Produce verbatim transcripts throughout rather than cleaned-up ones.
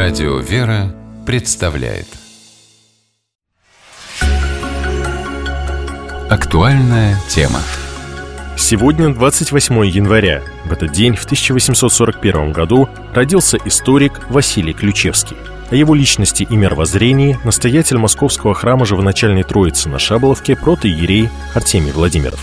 Радио «Вера» представляет актуальная тема. Сегодня двадцать восьмое января. В этот день, в тысяча восемьсот сорок первом году, родился историк Василий Ключевский. О его личности и мировоззрении настоятель Московского храма Живоначальной Троицы на Шаболовке протоиерей Артемий Владимиров.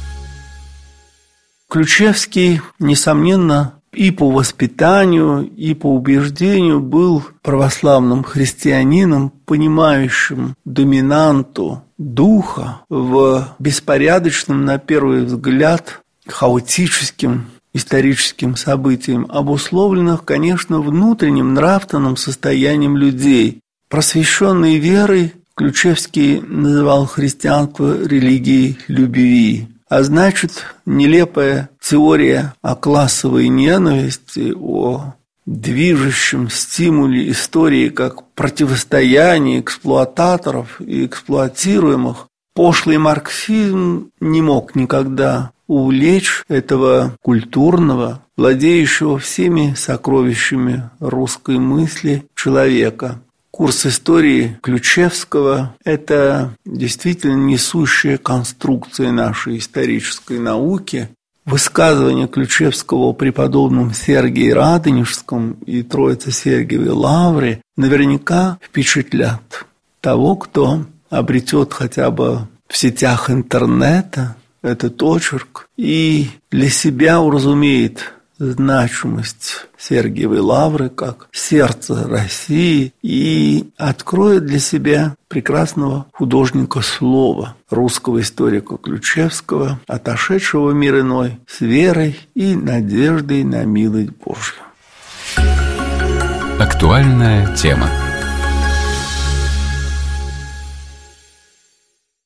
Ключевский, несомненно, и по воспитанию, и по убеждению был православным христианином, понимающим доминанту духа в беспорядочном, на первый взгляд, хаотическим историческим событиям, обусловленных, конечно, внутренним нравственным состоянием людей. Просвещенной верой Ключевский называл христианство религией любви. А значит, нелепая теория о классовой ненависти, о движущем стимуле истории как противостояние эксплуататоров и эксплуатируемых, пошлый марксизм не мог никогда увлечь этого культурного, владеющего всеми сокровищами русской мысли человека. Курс истории Ключевского – это действительно несущая конструкция нашей исторической науки. Высказывания Ключевского о преподобном Сергии Радонежском и Троице-Сергиевой Лавре наверняка впечатлят того, кто обретет хотя бы в сетях интернета этот очерк и для себя уразумеет значимость Сергиевой Лавры как сердце России и откроет для себя прекрасного художника слова, русского историка Ключевского, отошедшего в мир иной с верой и надеждой на милость Божью. Актуальная тема.